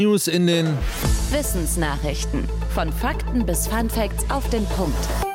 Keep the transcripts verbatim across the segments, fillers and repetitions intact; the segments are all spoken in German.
News in den Wissensnachrichten. Von Fakten bis Funfacts auf den Punkt.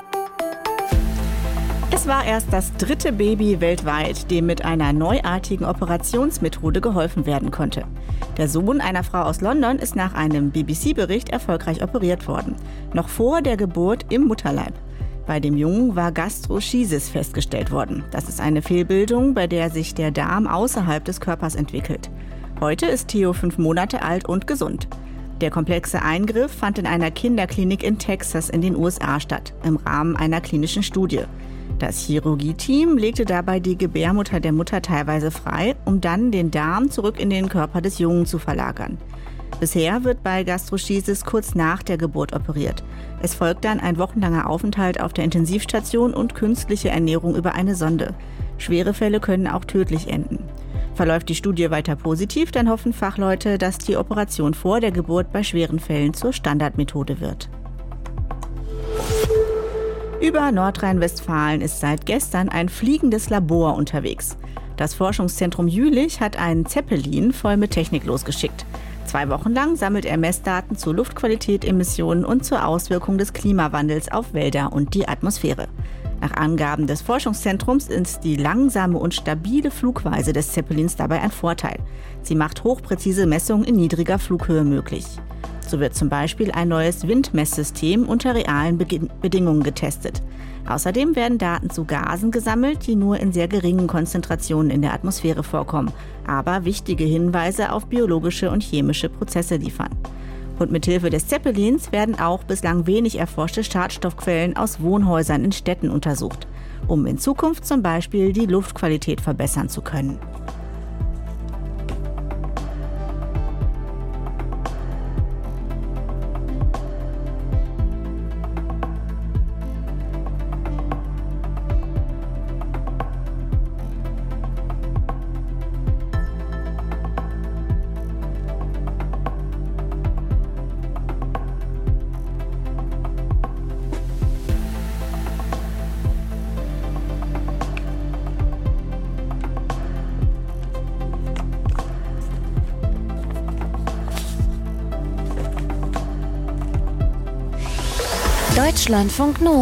Es war erst das dritte Baby weltweit, dem mit einer neuartigen Operationsmethode geholfen werden konnte. Der Sohn einer Frau aus London ist nach einem B B C-Bericht erfolgreich operiert worden. Noch vor der Geburt im Mutterleib. Bei dem Jungen war Gastroschisis festgestellt worden. Das ist eine Fehlbildung, bei der sich der Darm außerhalb des Körpers entwickelt. Heute ist Theo fünf Monate alt und gesund. Der komplexe Eingriff fand in einer Kinderklinik in Texas in den U S A statt, im Rahmen einer klinischen Studie. Das Chirurgieteam legte dabei die Gebärmutter der Mutter teilweise frei, um dann den Darm zurück in den Körper des Jungen zu verlagern. Bisher wird bei Gastroschisis kurz nach der Geburt operiert. Es folgt dann ein wochenlanger Aufenthalt auf der Intensivstation und künstliche Ernährung über eine Sonde. Schwere Fälle können auch tödlich enden. Verläuft die Studie weiter positiv, dann hoffen Fachleute, dass die Operation vor der Geburt bei schweren Fällen zur Standardmethode wird. Über Nordrhein-Westfalen ist seit gestern ein fliegendes Labor unterwegs. Das Forschungszentrum Jülich hat einen Zeppelin voll mit Technik losgeschickt. Zwei Wochen lang sammelt er Messdaten zur Luftqualität, Emissionen und zur Auswirkung des Klimawandels auf Wälder und die Atmosphäre. Nach Angaben des Forschungszentrums ist die langsame und stabile Flugweise des Zeppelins dabei ein Vorteil. Sie macht hochpräzise Messungen in niedriger Flughöhe möglich. So wird zum Beispiel ein neues Windmesssystem unter realen Be- Bedingungen getestet. Außerdem werden Daten zu Gasen gesammelt, die nur in sehr geringen Konzentrationen in der Atmosphäre vorkommen, aber wichtige Hinweise auf biologische und chemische Prozesse liefern. Und mithilfe des Zeppelins werden auch bislang wenig erforschte Schadstoffquellen aus Wohnhäusern in Städten untersucht, um in Zukunft zum Beispiel die Luftqualität verbessern zu können. Deutschlandfunk Nova.